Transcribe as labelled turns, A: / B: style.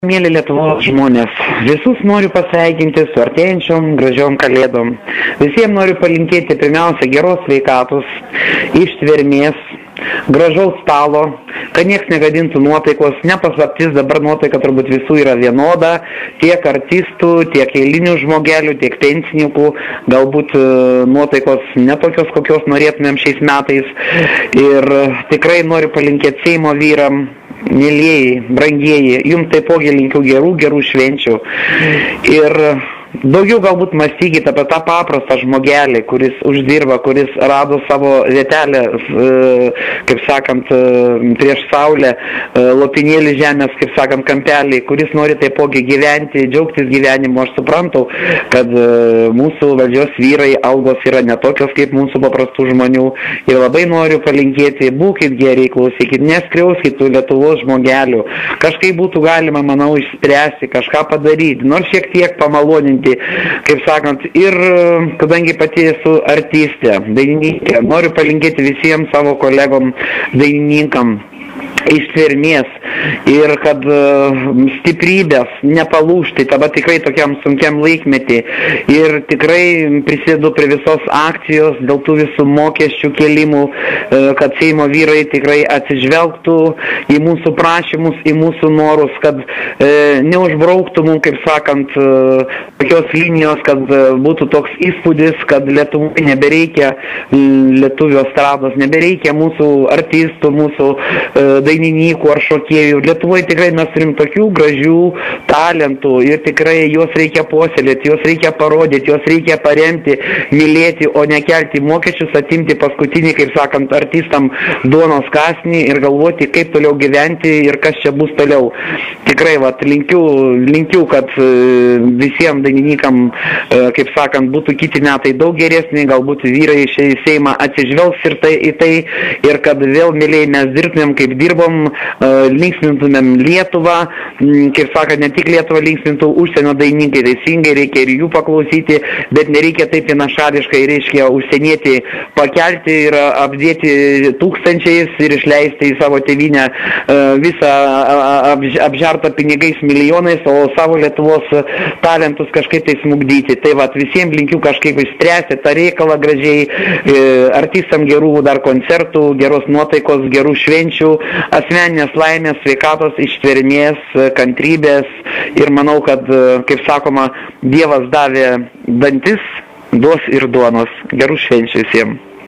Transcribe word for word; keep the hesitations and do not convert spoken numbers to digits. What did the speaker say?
A: Mėly Lietuvos žmonės, visus noriu pasveikinti su artėjančiom gražiom kalėdom. Visiems noriu palinkėti pirmiausia geros sveikatos, ištvermės, gražaus stalo, kad nieks negadintų nuotaikos. Nepaslaptis, dabar nuotaika turbūt visų yra vienoda, tiek artistų, tiek eilinių žmogelių, tiek pensininkų, galbūt nuotaikos netokios, kokios norėtumėm šiais metais. Ir tikrai noriu palinkėti Seimo vyram, mėlieji, brangieji, jums taipogi linkiu gerų, gerų švenčių. Ir daugiau galbūt mąstykite apie tą paprastą žmogelį, kuris uždirba, kuris rado savo vietelę, kaip sakant, prieš saulę, lopinėlį žemės, kaip sakant, kampelį, kuris nori taipogi gyventi, džiaugtis gyvenimu. Aš suprantu, kad mūsų valdžios vyrai algos yra netokios kaip mūsų paprastų žmonių. Ir labai noriu palinkėti, būkit geri, klausykit, neskriauskit tų Lietuvos žmogelių. Kažkaip būtų galima, manau, išspręsti, kažką padaryti, nors šiek tiek pamaloninti. Kaip sakant, ir kadangi pati esu artistė, dainininkė, noriu palinkėti visiems savo kolegom dainininkam ištvermės ir kad stiprybės nepalūžti, tada tikrai tokiam sunkiam laikmetį. Ir tikrai prisidedu prie visos akcijos dėl tų visų mokesčių kelimų, kad Seimo vyrai tikrai atsižvelgtų į mūsų prašymus, į mūsų norus, kad neužbrauktų mums, kaip sakant, tokios linijos, kad būtų toks įspūdis, kad Lietuvai nebereikia lietuvių estrados, nebereikia mūsų artistų, mūsų dainininkų ar šokėjų. Lietuvoje tikrai mes turim tokių gražių talentų ir tikrai juos reikia puoselėti, juos reikia parodyti, juos reikia paremti, mylėti, o nekelti mokesčius, atimti paskutinį, kaip sakant, artistam duonos kąsnį ir galvoti, kaip toliau gyventi ir kas čia bus toliau. Tikrai, vat, linkiu, linkiu, kad visiems dainininkam, kaip sakant, būtų kiti metai daug geresni, galbūt vyrai iš Seimą atsižvelgs ir tai, į tai ir kad vėl, mėlyje, mes dirbtumėm kaip dirbom, linksmintumėm Lietuvą, kaip sakant, ne tik Lietuvą linksmintų užsienio dainininkai, teisingai reikia ir jų paklausyti, bet nereikia taip vienašališkai, reiškia, užsienietį pakelti ir apdėti tūkstančiais ir išleisti į savo tėvynę visą apžertą pinigais milijonais, o savo Lietuvos talentus kažkaip tai smugdyti. Tai vat, visiems linkiu kažkaip išspręsti tą reikalą gražiai, artistam gerų dar koncertų, geros nuotaikos, gerų švenčių, asmeninės laimės, sveikatos, ištvermės, kantrybės ir manau, kad, kaip sakoma, Dievas davė dantis, duos ir duonos. Gerų švenčių visiems.